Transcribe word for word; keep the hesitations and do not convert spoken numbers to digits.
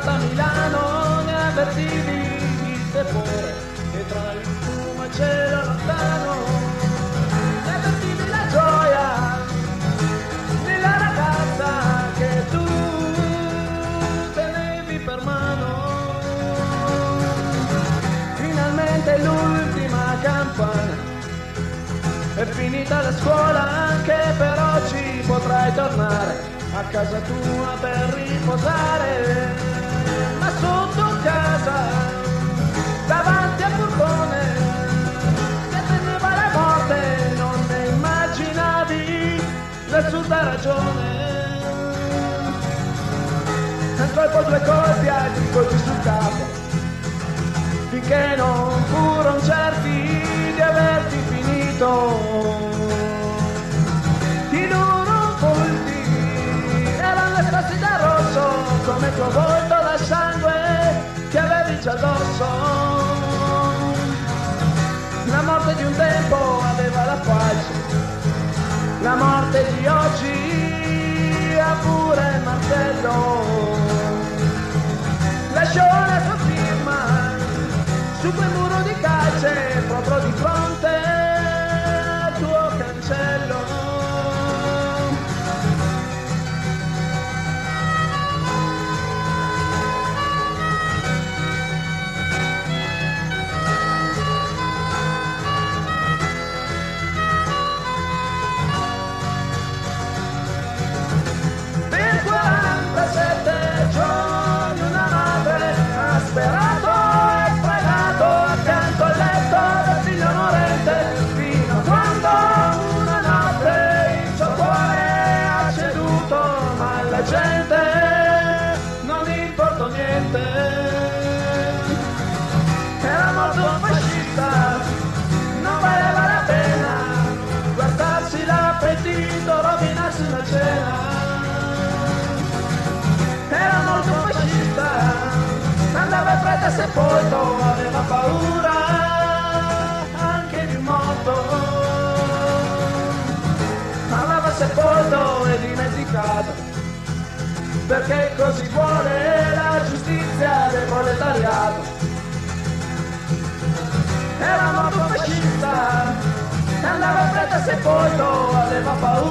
porta a Milano ne avvertivi il tepore e tra il fumo e il cielo lontano ne avvertivi la gioia della ragazza che tu tenevi per mano. Finalmente l'ultima campana, è finita la scuola anche per oggi, potrai tornare a casa tua per riposare, ma sotto casa, davanti al furgone, che teneva la morte, non ne immaginavi l'assurda ragione. Un colpo, due colpi, altri colpi sul capo, finché non furono certi di averti finito. I loro volti erano le strassi da rosso, come il tuo volto da sangue che avevi già addosso. La morte di un tempo aveva la faccia, la morte di oggi ha pure il martello. Lasciò la sua firma su quel muro di calce proprio di fronte al tuo cancello. Per quarantasette giorni una madre ha sperato e pregato accanto al letto del figlio morente, fino a quando una notte il suo cuore ha ceduto, ma alla gente non importa niente. Era molto fascista, non valeva la pena guardarsi l'appetito, rovinarsi una cena. Era molto fascista, andava in prete sepolto, aveva paura anche di un morto. Andava sepolto e dimenticato, perché così vuole la giustizia del proletariato. Era molto fascista, andava in prete sepolto, aveva paura